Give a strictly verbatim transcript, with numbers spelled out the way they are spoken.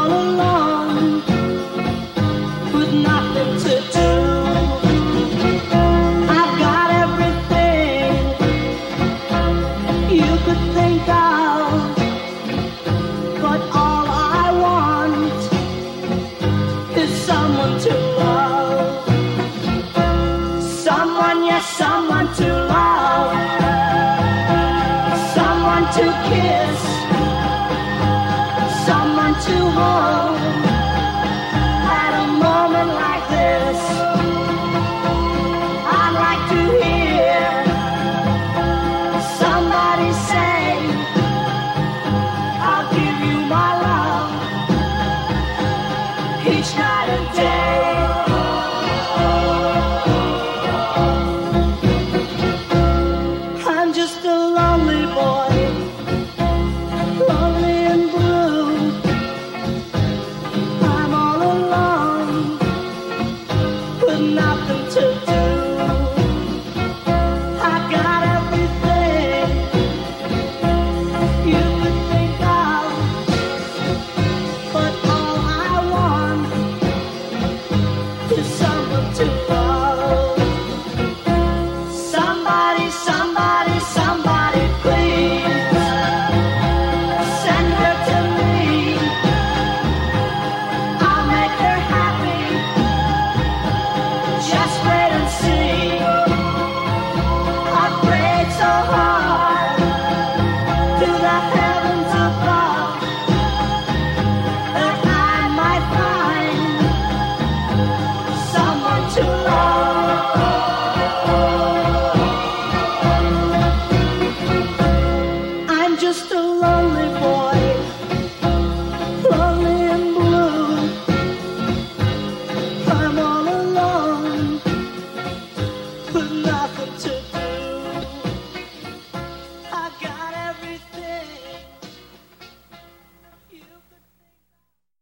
all alone with nothing to do. I've got everything you could think of, but all I want is someone to love. Someone, yes, someone to love. Someone to kiss. Someone to hold.